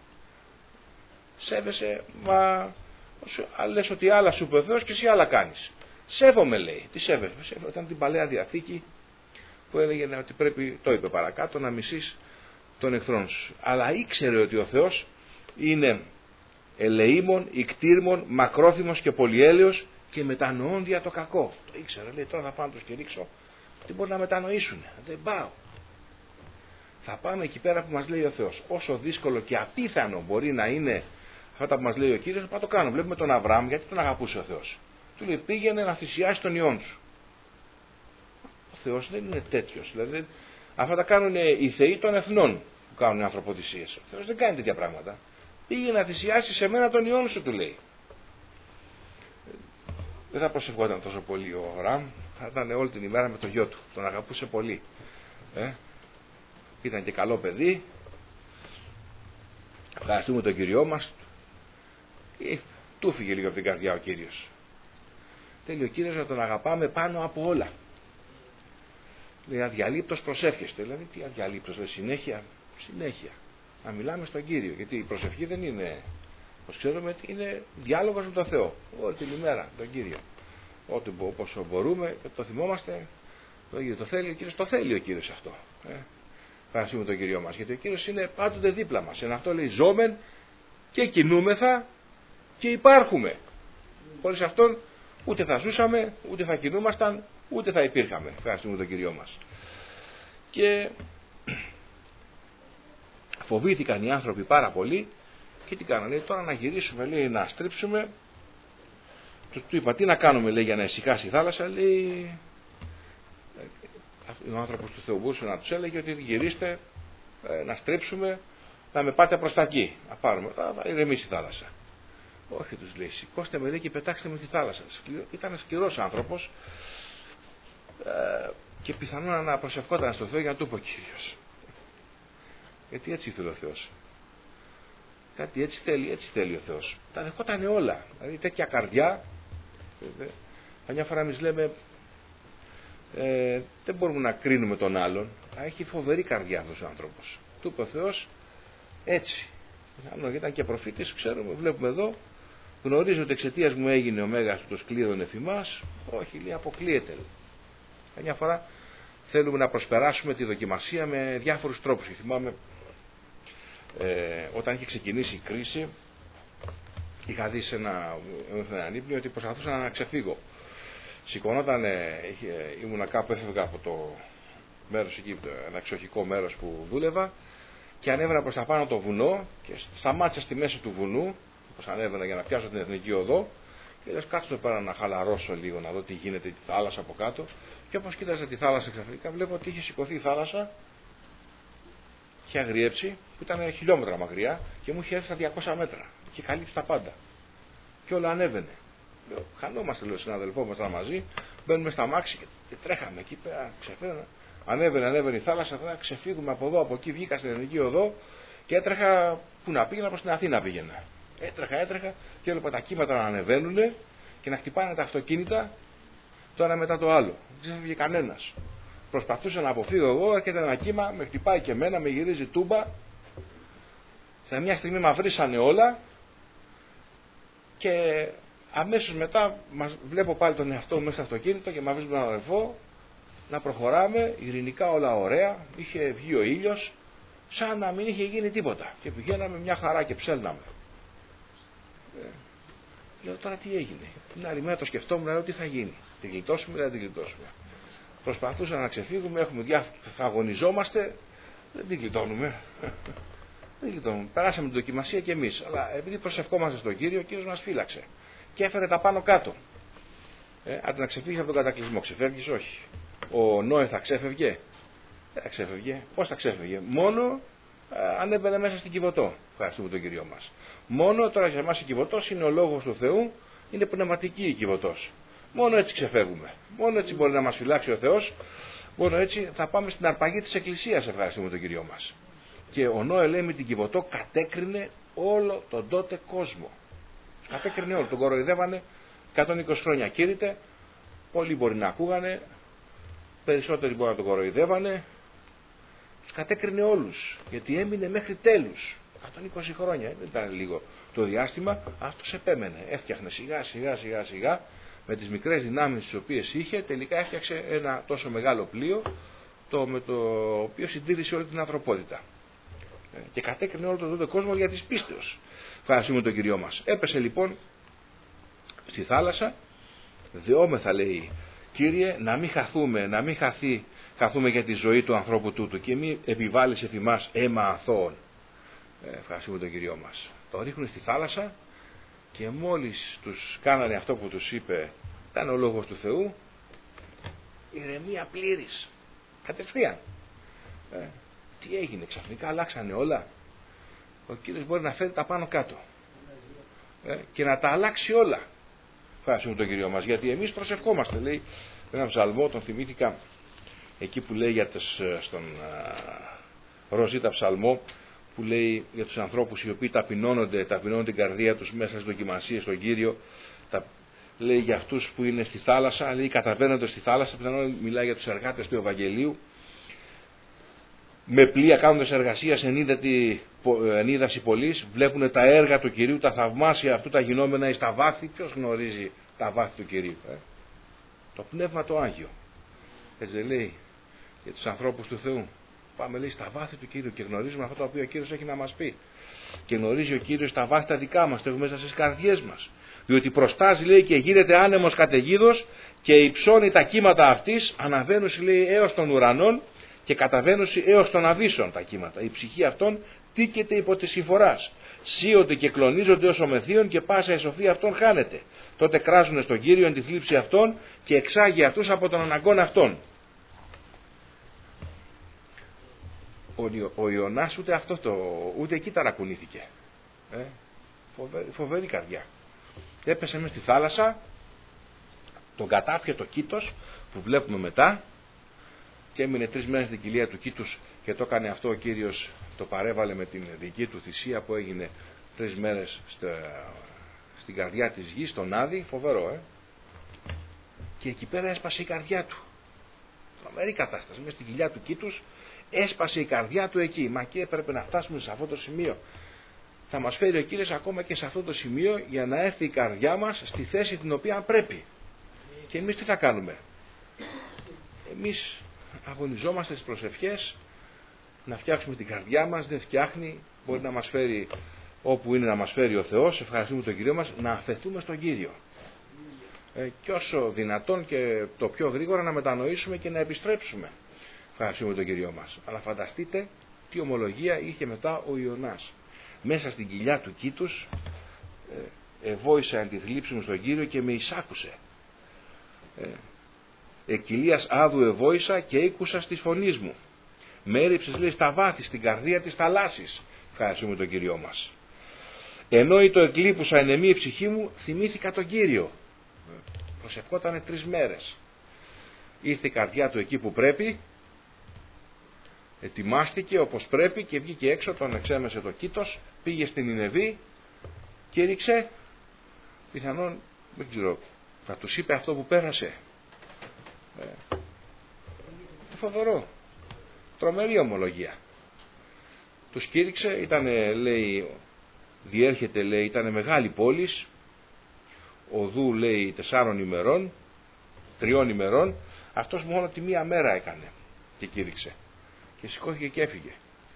Σέβεσαι, μα λες ότι άλλα σου είπε ο Θεός και εσύ άλλα κάνεις. Σέβομαι, λέει. Τι σέβεσαι? Ήταν την Παλαιά Διαθήκη που έλεγε ότι πρέπει, το είπε παρακάτω, να μισείς τον εχθρόν σου. Αλλά ήξερε ότι ο Θεός είναι ελεήμων, ικτήρμων, μακρόθυμος και πολυέλεος και μετανοών δια το κακό. Το ήξερε, λέει, τώρα θα πάω να τους κηρύξω. Τι μπορεί να μετανοήσουν? Δεν πάω. Θα πάμε εκεί πέρα που μας λέει ο Θεός. Όσο δύσκολο και απίθανο μπορεί να είναι αυτά που μας λέει ο Κύριος, θα το κάνουμε. Βλέπουμε τον Αβραάμ, γιατί τον αγαπούσε ο Θεός. Του λέει, πήγαινε να θυσιάσει τον ιόν σου. Ο Θεός δεν είναι τέτοιος. Δηλαδή, αυτά τα κάνουν οι θεοί των εθνών που κάνουν ανθρωποδησίες. Ο Θεός δεν κάνει τέτοια πράγματα. Πήγαινε να θυσιάσει σε μένα τον ιόν σου, του λέει. Δεν θα προσευχόταν τόσο πολύ ο Αβραάμ. Θα ήταν όλη την ημέρα με το γιο του. Τον αγαπούσε πολύ. Ήταν και καλό παιδί. Ευχαριστούμε τον Κυριό μας. Του φύγε λίγο από την καρδιά ο Κύριος. Θέλει ο Κύριος να τον αγαπάμε πάνω από όλα. Λέει, αδιαλείπτως προσεύχεστε. Δηλαδή τι αδιαλείπτως? Συνέχεια. Να μιλάμε στον Κύριο. Γιατί η προσευχή δεν είναι, όπως ξέρουμε, είναι διάλογος με τον Θεό. Όλη την ημέρα τον Κύριο. Όπως μπορούμε, το θυμόμαστε. Το θέλει ο Κύριος, το θέλει ο Κύριος αυτό. Ευχαριστούμε τον Κύριο μας. Γιατί ο Κύριος είναι πάντοτε δίπλα μας. Εν αυτό λέει, ζώμεν και κινούμεθα και υπάρχουμε. Χωρίς αυτόν ούτε θα ζούσαμε, ούτε θα κινούμασταν, ούτε θα υπήρχαμε. Ευχαριστούμε τον Κύριο μας. Και φοβήθηκαν οι άνθρωποι πάρα πολύ και τι κάνανε? Τώρα να γυρίσουμε, λέει, να στρίψουμε. Του είπα, τι να κάνουμε, λέει, για να ησυχάσει η θάλασσα? Λέει, ο άνθρωπος του Θεού μπορούσε να τους έλεγε ότι γυρίστε, να στρίψουμε, να με πάτε προς τα εκεί, να πάρουμε, θα ηρεμήσει η θάλασσα. Όχι, τους λέει, σηκώστε με, λέει, και πετάξτε με τη θάλασσα. Ήταν σκληρός άνθρωπος και πιθανόν να προσευχόταν στο Θεό για να του πει ο Κύριος. Γιατί έτσι ήθελε ο Θεός. Κάτι έτσι θέλει ο Θεός. Τα δεχόταν όλα. Δηλαδή τέτοια καρδιά. Καμιά φορά εμείς λέμε, δεν μπορούμε να κρίνουμε τον άλλον. Έχει φοβερή καρδιά αυτός ο άνθρωπος. Του είπε ο Θεός έτσι. Αν ήταν και προφήτης, ξέρουμε, βλέπουμε εδώ, γνωρίζω ότι εξαιτίας μου έγινε ο μέγας του σκλήρων εφημάς. Όχι, λέει, αποκλείεται. Καμιά φορά θέλουμε να προσπεράσουμε τη δοκιμασία με διάφορους τρόπους. Και θυμάμαι, όταν είχε ξεκινήσει η κρίση, είχα δει σε ένα ύπνο ότι προσπαθούσα να ξεφύγω. Σηκωνόταν, ήμουνα κάπου, έφευγα από το μέρος εκεί, ένα εξοχικό μέρος που δούλευα, και ανέβαινα προς τα πάνω το βουνό και σταμάτησα στη μέση του βουνού, όπως ανέβαινα για να πιάσω την εθνική οδό, και λες, κάτω εδώ πέρα να χαλαρώσω λίγο, να δω τι γίνεται, τη θάλασσα από κάτω. Και όπως κοίταζα τη θάλασσα ξαφνικά, βλέπω ότι είχε σηκωθεί η θάλασσα, είχε αγριέψει, που ήταν χιλιόμετρα μακριά, και μου είχε έρθει στα 200 μέτρα. Είχε καλύψει τα πάντα. Και όλα ανέβαινε. Λέω, χανόμαστε, λέω, συναδελφό μας μαζί, μπαίνουμε στα μάξι και τρέχαμε εκεί πέρα, ξεφεύγαμε. Ανέβαινε η θάλασσα, θα ξεφύγουμε από εδώ, από εκεί, βγήκα στην εθνική οδό και έτρεχα, που να πήγαινα, προς την Αθήνα πήγαινα. Έτρεχα και έβλεπα τα κύματα να ανεβαίνουν και να χτυπάνε τα αυτοκίνητα το ένα μετά το άλλο. Δεν ξέφυγε κανένας. Προσπαθούσα να αποφύγω εγώ, έρχεται ένα κύμα, με χτυπάει και εμένα, με γυρίζει τούμπα. Σε μια στιγμή μαυρίσανε όλα και αμέσως μετά βλέπω πάλι τον εαυτό μου μέσα στο αυτοκίνητο και μαυρίζουμε έναν αδελφό να προχωράμε, ειρηνικά, όλα ωραία, είχε βγει ο ήλιος, σαν να μην είχε γίνει τίποτα. Και πηγαίναμε μια χαρά και ψέλναμε. Λέω, τώρα τι έγινε? Την άλλη μέρα το σκεφτόμουν, λέω, τι θα γίνει? Την γλιτώσουμε ή δεν την γλιτώσουμε? Προσπαθούσα να ξεφύγουμε, θα αγωνιζόμαστε, δεν την γλιτώνουμε. Περάσαμε την δοκιμασία κι εμείς. Αλλά επειδή προσευχόμαστε στον Κύριο, ο Κύριος μας φύλαξε και έφερε τα πάνω κάτω. Άντε να ξεφύγεις από τον κατακλυσμό. Ξεφεύγεις? Όχι. Ο Νόε θα ξέφευγε? Δεν θα ξέφευγε. Πώς θα ξέφευγε? Μόνο αν έμπαινε μέσα στην Κιβωτό. Ευχαριστούμε τον Κύριο μας. Μόνο τώρα για εμάς η Κιβωτός είναι ο λόγος του Θεού, είναι πνευματική η Κιβωτός. Μόνο έτσι ξεφεύγουμε. Μόνο έτσι μπορεί να μας φυλάξει ο Θεός. Μόνο έτσι θα πάμε στην αρπαγή της Εκκλησίας. Ευχαριστούμε τον Κύριο μας. Και ο Νόε, λέει, με την Κιβωτό κατέκρινε όλο τον τότε κόσμο. Κατέκρινε όλο. Τον κοροϊδεύανε 120 χρόνια κήρυτε, πολλοί μπορεί να ακούγανε, περισσότεροι μπορεί να τον κοροϊδεύανε, τους κατέκρινε όλους, γιατί έμεινε μέχρι τέλους. 120 χρόνια, δεν ήταν λίγο το διάστημα, αυτός επέμενε, έφτιαχνε σιγά με τις μικρές δυνάμεις τις οποίες είχε, τελικά έφτιαξε ένα τόσο μεγάλο πλοίο, με το οποίο συντήρησε όλη την ανθρωπότητα. Και κατέκρινε όλο τον τότε κόσμο για τις πίστεως. Ευχαριστούμε τον Κυριό μας. Έπεσε λοιπόν στη θάλασσα, δεόμεθα λέει, Κύριε, να μην χαθούμε, να μην χαθούμε για τη ζωή του ανθρώπου τούτου και μη επιβάλλεις επί μας αίμα αθώων. Ευχαριστούμε τον Κυριό μας. Το ρίχνουν στη θάλασσα και μόλις τους κάνανε αυτό που τους είπε, ήταν ο λόγος του Θεού, ηρεμία πλήρης. Κατευθείαν. Τι έγινε ξαφνικά, αλλάξανε όλα. Ο Κύριος μπορεί να φέρει τα πάνω κάτω και να τα αλλάξει όλα. Ευχαριστούμε τον Κύριο μας, γιατί εμείς προσευχόμαστε. Λέει ένα ψαλμό, τον θυμήθηκα εκεί που λέει στον Ροζίτα ψαλμό, που λέει για τους ανθρώπους οι οποίοι ταπεινώνουν την καρδία τους μέσα στις δοκιμασίες στον Κύριο. Λέει για αυτούς που είναι στη θάλασσα, λέει καταβαίνοντας στη θάλασσα, πιθανόν μιλάει για τους εργάτες του Ευαγγελίου, με πλοία κάνοντας εργασία σε ενίδαση πολλής, βλέπουν τα έργα του Κυρίου, τα θαυμάσια αυτού τα γινόμενα εις τα βάθη. Ποιος γνωρίζει τα βάθη του Κυρίου? Το Πνεύμα το Άγιο. Έτσι δεν λέει για τους ανθρώπους του Θεού? Πάμε λέει στα βάθη του Κύριου και γνωρίζουμε αυτό το οποίο ο Κύριος έχει να μας πει. Και γνωρίζει ο Κύριος τα βάθη τα δικά μας, το έχουμε μέσα στις καρδιές μας. Διότι προστάζει λέει και γίνεται άνεμος καταιγίδος και υψώνει τα κύματα αυτής, αναβαίνουν λέει έως των ουρανών και καταβαίνουν έως των αβύσσων τα κύματα. Η ψυχή αυτών τίκεται υπό τη συμφοράς. Σύονται και κλονίζονται ως ομεθύων και πάσα η σοφία αυτών χάνεται. Τότε κράζουν στον Κύριο εν τη θλίψη αυτών και εξάγει αυτούς από τον αναγκών αυτών. Ο Ιωνάς ούτε εκεί ταρακουνήθηκε. Φοβερή καρδιά. Έπεσε μέσα στη θάλασσα, τον κατάπιε το κήτος που βλέπουμε μετά και έμεινε 3 μέρες στην κοιλία του κήτους και το έκανε αυτό ο Κύριος, το παρέβαλε με την δική του θυσία που έγινε 3 μέρες στην καρδιά της γης, στον Άδη, φοβερό και εκεί πέρα έσπασε η καρδιά του. Τρομερή κατάσταση, μέσα στην κοιλιά του κήτους έσπασε η καρδιά του εκεί. Μα και έπρεπε να φτάσουμε σε αυτό το σημείο. Θα μας φέρει ο Κύριος ακόμα και σε αυτό το σημείο για να έρθει η καρδιά μας στη θέση την οποία πρέπει. Και εμείς τι θα κάνουμε? Εμείς αγωνιζόμαστε στις προσευχές να φτιάξουμε την καρδιά μας, δεν φτιάχνει, μπορεί να μας φέρει όπου είναι να μας φέρει ο Θεός, ευχαριστούμε τον Κύριο μας, να αφαιθούμε στον Κύριο. Και όσο δυνατόν και το πιο γρήγορα να μετανοήσουμε και να επιστρέψουμε. Ευχαριστούμε τον Κύριο μας. Αλλά φανταστείτε τι ομολογία είχε μετά ο Ιωνάς. Μέσα στην κοιλιά του κήτους ευόησα εν τη θλίψη μου στον Κύριο και με εισάκουσε. Εκκυλίας άδου ευόησα και ήκουσα στις φωνής μου. Με έριψες λέει στα βάθη, στην καρδία της θαλάσσης. Ευχαριστούμε τον Κύριο μας. Ενώ το εκλείπουσα ενεμή η ψυχή μου, θυμήθηκα τον Κύριο. Προσευχότανε 3 μέρες. Ήρθε η καρδιά του εκεί που πρέπει, ετοιμάστηκε όπως πρέπει και βγήκε έξω, τον εξέμεσε το κήτος, πήγε στην Νινεβή και ρίξε, πιθανόν, δεν ξέρω, θα τους είπε αυτό που πέρασε. Φοβερό, τρομερή ομολογία. Τους κήρυξε, λέει, διέρχεται, λέει, ήταν μεγάλη πόλης, οδού, λέει, 4 ημερών, 3 ημερών, αυτός μόνο τη 1 μέρα έκανε και κήρυξε. Και σηκώθηκε και έφυγε.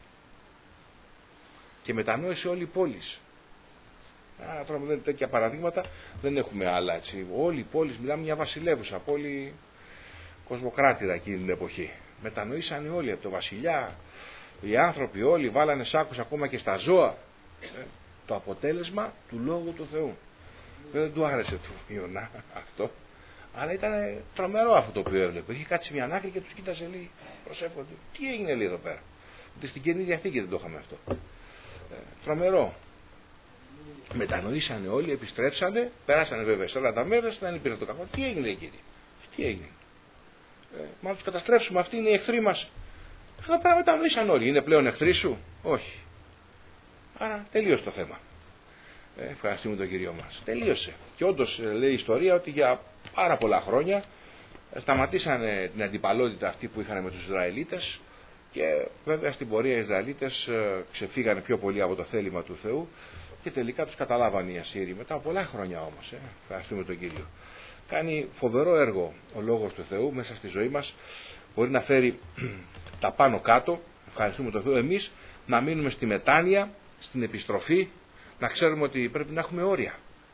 Και μετανόησε όλη η πόλη. Τώρα μου λένε τέτοια παραδείγματα, δεν έχουμε άλλα έτσι. Όλη η πόλη, μιλάμε μια βασιλεύουσα πόλη, κοσμοκράτηρα εκείνη την εποχή. Μετανοήσανε όλοι, από το βασιλιά, οι άνθρωποι όλοι, βάλανε σάκους ακόμα και στα ζώα. Το αποτέλεσμα του Λόγου του Θεού. Δεν του άρεσε του Ιωνά αυτό. Αλλά ήταν τρομερό αυτό το οποίο έβλεπε. Είχε κάτσει μια άκρη και τους κοίτασε, λέει, προσεύχονται. Τι έγινε, λέει, εδώ πέρα? Ότι στην Καινή Διαθήκη δεν το είχαμε αυτό. Τρομερό. Μετανοήσανε όλοι, επιστρέψανε, περάσανε βέβαια 40 μέρες, δεν υπήρχε το κακό. Τι έγινε, κύριε? Τι έγινε? Μα τους καταστρέψουμε, αυτοί είναι οι εχθροί μας. Εδώ πέρα μετανοήσαν όλοι. Είναι πλέον εχθροί σου? Όχι. Άρα τελείωσε το θέμα. Ευχαριστούμε τον Κύριο μας. Τελείωσε. Και όντως λέει η ιστορία ότι για πάρα πολλά χρόνια σταματήσανε την αντιπαλότητα αυτή που είχαν με τους Ισραηλίτες και βέβαια στην πορεία οι Ισραηλίτες ξεφύγανε πιο πολύ από το θέλημα του Θεού και τελικά τους καταλάβανε οι Ασσύριοι μετά από πολλά χρόνια όμως. Ευχαριστούμε τον Κύριο. Κάνει φοβερό έργο ο Λόγος του Θεού μέσα στη ζωή μας. Μπορεί να φέρει τα πάνω κάτω. Ευχαριστούμε τον Θεό. Εμείς να μείνουμε στη μετάνοια, στην επιστροφή, να ξέρουμε ότι πρέπει να έχουμε όρια.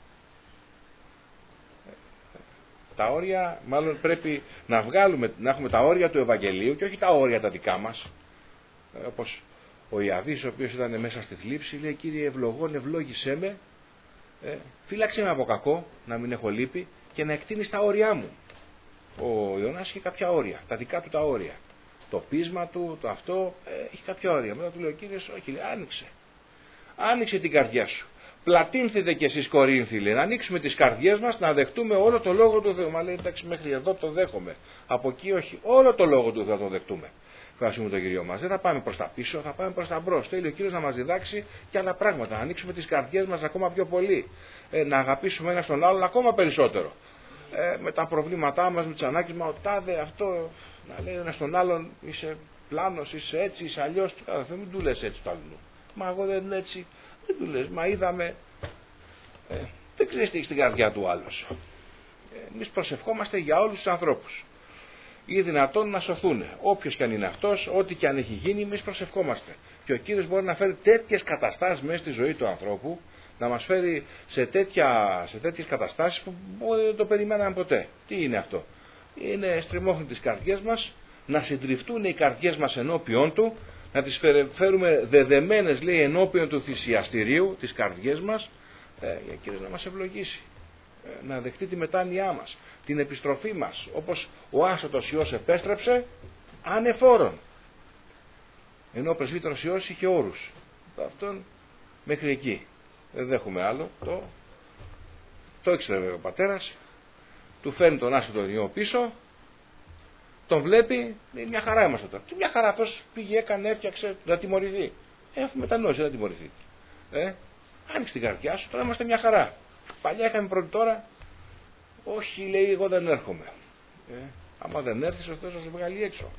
Τα όρια, μάλλον πρέπει να βγάλουμε, να έχουμε τα όρια του Ευαγγελίου και όχι τα όρια τα δικά μας. Όπως ο Ιαβής, ο οποίος ήταν μέσα στη θλίψη, λέει: Κύριε, ευλογών ευλόγησέ με, φύλαξε με από κακό, να μην έχω λύπη και να εκτείνεις τα όρια μου. Ο Ιωνάς είχε κάποια όρια, τα δικά του τα όρια. Το πείσμα του, το αυτό, έχει κάποια όρια. Μετά του λέει ο Κύριος: όχι, λέει, άνοιξε. Άνοιξε την καρδιά σου. Πλατύνθετε κι εσείς Κορίνθοι, λέει, να ανοίξουμε τις καρδιές μας, να δεχτούμε όλο το Λόγο του Θεού. Μα λέει, εντάξει, μέχρι εδώ το δέχομαι. Από εκεί όχι. Όλο το Λόγο του Θεού θα το δεχτούμε. Ευχαριστούμε τον Κύριο μας. Δεν θα πάμε προς τα πίσω, θα πάμε προς τα μπρος. Θέλει ο Κύριος να μας διδάξει και άλλα πράγματα. Να ανοίξουμε τις καρδιές μας ακόμα πιο πολύ. Να αγαπήσουμε ένα τον άλλον ακόμα περισσότερο. Με τα προβλήματά μας, με τις ανάγκες μας, ο τάδε αυτό, να λέει ένα τον άλλον, είσαι πλάνος, είσαι έτσι, είσαι αλλιώς. Μην του λες έτσι το άλλο. Μα εγώ δεν είναι έτσι. Δεν του λες, μα είδαμε. Δεν ξέρεις τι έχει στην καρδιά του άλλος. Εμείς προσευχόμαστε για όλους τους ανθρώπους. Ή δυνατόν να σωθούν. Όποιος και αν είναι αυτός, ό,τι και αν έχει γίνει, εμείς προσευχόμαστε. Και ο Κύριος μπορεί να φέρει τέτοιες καταστάσεις μέσα στη ζωή του ανθρώπου, να μας φέρει σε τέτοιες καταστάσεις που δεν το περιμέναμε ποτέ. Τι είναι αυτό? Είναι στριμώχνουν τις καρδιές μας, να συντριφτούν οι καρδιές μας ενώπιον του, να τις φέρουμε δεδεμένες, λέει, ενώπιον του θυσιαστηρίου, τις καρδιές μας, για Κύριος να μας ευλογήσει. Να δεχτεί τη μετάνοιά μας, την επιστροφή μας, όπως ο άσωτος Υιός επέστρεψε ανεφόρον. Ενώ ο πρεσβύτερος Υιός είχε όρους. Αυτόν μέχρι εκεί. Δεν δέχομαι άλλο. Το ήξερε ο πατέρας, του φέρνει τον άσωτο Υιό πίσω, τον βλέπει, μια χαρά είμαστε τώρα. Και μια χαρά αυτός πήγε, έκανε, έφτιαξε, να τιμωρηθεί. Έχουμε μετανόηση, να τιμωρηθεί. Άνοιξε την καρδιά σου, τώρα είμαστε μια χαρά. Παλιά είχαμε πρώτη, τώρα όχι, λέει, εγώ δεν έρχομαι. Άμα δεν έρθεις, ο Θεός θα σε βγάλει έξω.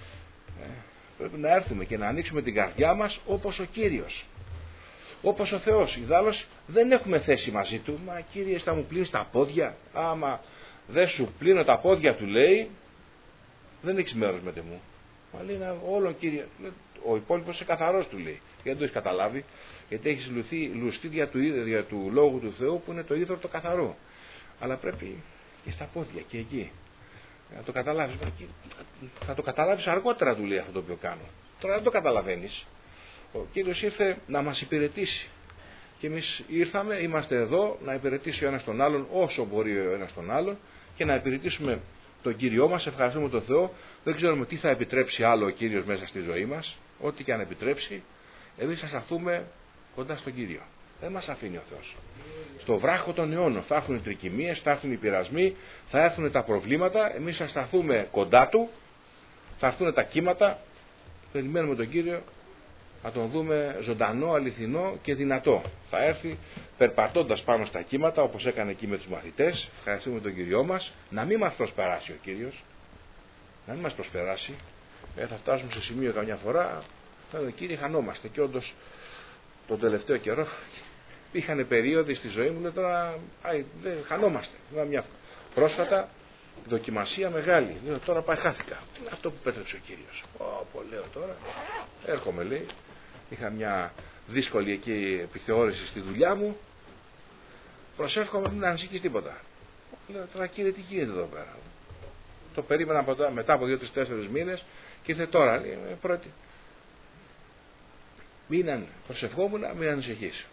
Πρέπει να έρθουμε και να ανοίξουμε την καρδιά μας όπως ο Κύριος. Όπως ο Θεός. Ιδάλλως δεν έχουμε θέση μαζί του. Μα Κύριε, θα μου πλύνεις τα πόδια? Άμα δεν σου πλύνω τα πόδια, του λέει, δεν έχεις μέρος με μου. Μα λέει, όλο Κύριε, ο υπόλοιπος είσαι καθαρός, του λέει. Γιατί δεν το έχεις καταλάβει? Γιατί έχεις λουστεί δια του Λόγου του Θεού, που είναι το ίδιο το καθαρό. Αλλά πρέπει και στα πόδια και εκεί. Να το καταλάβεις. Θα το καταλάβεις αργότερα, του λέει, αυτό το οποίο κάνω. Τώρα δεν το καταλαβαίνεις. Ο Κύριος ήρθε να μας υπηρετήσει. Και εμείς ήρθαμε, είμαστε εδώ να υπηρετήσει ο ένας τον άλλον όσο μπορεί ο ένας τον άλλον και να υπηρετήσουμε τον Κύριό μας. Ευχαριστούμε τον Θεό. Δεν ξέρουμε τι θα επιτρέψει άλλο ο Κύριος μέσα στη ζωή μας. Ό,τι και αν επιτρέψει, εμείς θα σταθούμε κοντά στον Κύριο. Δεν μας αφήνει ο Θεός. Στο βράχο των αιώνων θα έρθουν οι τρικυμίες, θα έρθουν οι πειρασμοί, θα έρθουν τα προβλήματα. Εμείς θα σταθούμε κοντά Του, θα έρθουν τα κύματα. Περιμένουμε τον Κύριο να τον δούμε ζωντανό, αληθινό και δυνατό. Θα έρθει περπατώντας πάνω στα κύματα, όπως έκανε εκεί με τους μαθητές. Ευχαριστούμε τον Κυριό μας. Να μην μας προσπεράσει ο Κύριος. Να μην μας προσπεράσει. Θα φτάσουμε σε σημείο καμιά φορά, Κύριε, χανόμαστε. Και όντως τον τελευταίο καιρό είχαν περίοδοι στη ζωή μου, λέει, τώρα χανόμαστε. Μια πρόσφατα δοκιμασία μεγάλη. Λέω, τώρα πάει, χάθηκα. Είναι αυτό που πέτρεψε ο Κύριος. Λέω τώρα. Έρχομαι, λέει. Είχα μια δύσκολη εκεί επιθεώρηση στη δουλειά μου. Προσεύχομαι, μην ανησυχείς τίποτα. Λέω, τώρα Κύριε, τι γίνεται εδώ πέρα? Το περίμενα μετά από 2-4 μήνες και ήρθε τώρα. Λέει, πρώτη. Προσευχόμουν, μην ανησυχείς.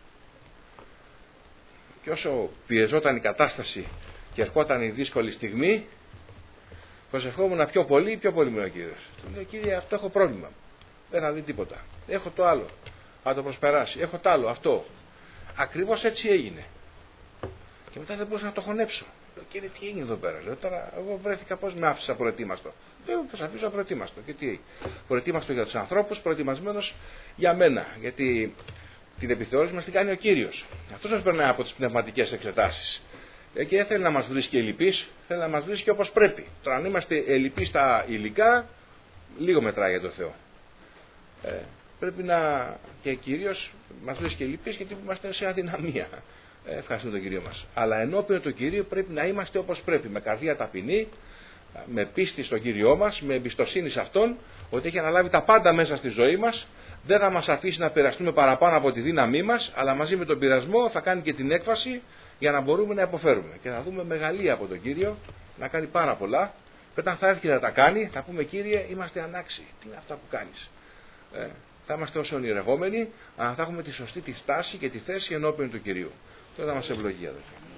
Και όσο πιεζόταν η κατάσταση και ερχόταν η δύσκολη στιγμή, προσευχόμουν πιο πολύ με ο Κύριος. Του λέω, Κύριε, αυτό έχω πρόβλημα. Δεν θα δει τίποτα. Έχω το άλλο. Θα το προσπεράσει. Έχω το άλλο. Αυτό. Ακριβώς έτσι έγινε. Και μετά δεν μπορούσα να το χωνέψω. Λέω, Κύριε, τι έγινε εδώ πέρα? Λέω, τώρα εγώ βρέθηκα, πώς με άφησα προετοίμαστο? Λέω, πώς αφήσω προετοίμαστο? Και τι? Προετοίμαστο για τους ανθρώπους, προετοιμασμένος για μένα. Γιατί την επιθεώρηση μας την κάνει ο Κύριος. Αυτός μας περνάει από τις πνευματικές εξετάσεις. Και δεν θέλει να μας βρίσκει ελλειπείς, θέλει να μας βρίσκει όπως πρέπει. Τώρα αν είμαστε ελλειπείς στα υλικά, λίγο μετράει για το Θεό. Πρέπει να και κυρίως μας βρίσκει ελλειπείς γιατί είμαστε σε αδυναμία. Ευχαριστούμε τον Κύριο μας. Αλλά ενώπιον του Κυρίου πρέπει να είμαστε όπως πρέπει, με καρδία ταπεινή, με πίστη στον Κύριό μας, με εμπιστοσύνη σε Αυτόν, ότι έχει αναλάβει τα πάντα μέσα στη ζωή μας, δεν θα μας αφήσει να πειραστούμε παραπάνω από τη δύναμή μας, αλλά μαζί με τον πειρασμό θα κάνει και την έκφαση για να μπορούμε να υποφέρουμε. Και θα δούμε μεγαλεία από τον Κύριο να κάνει πάρα πολλά. Και όταν θα έρθει και θα τα κάνει, θα πούμε Κύριε, είμαστε ανάξιοι. Τι είναι αυτά που κάνεις. Θα είμαστε όσο ονειρευόμενοι, αλλά θα έχουμε τη σωστή τη στάση και τη θέση ενώπιον του Κυρίου. Τώρα θα μας ευλογεί, αδελφοί.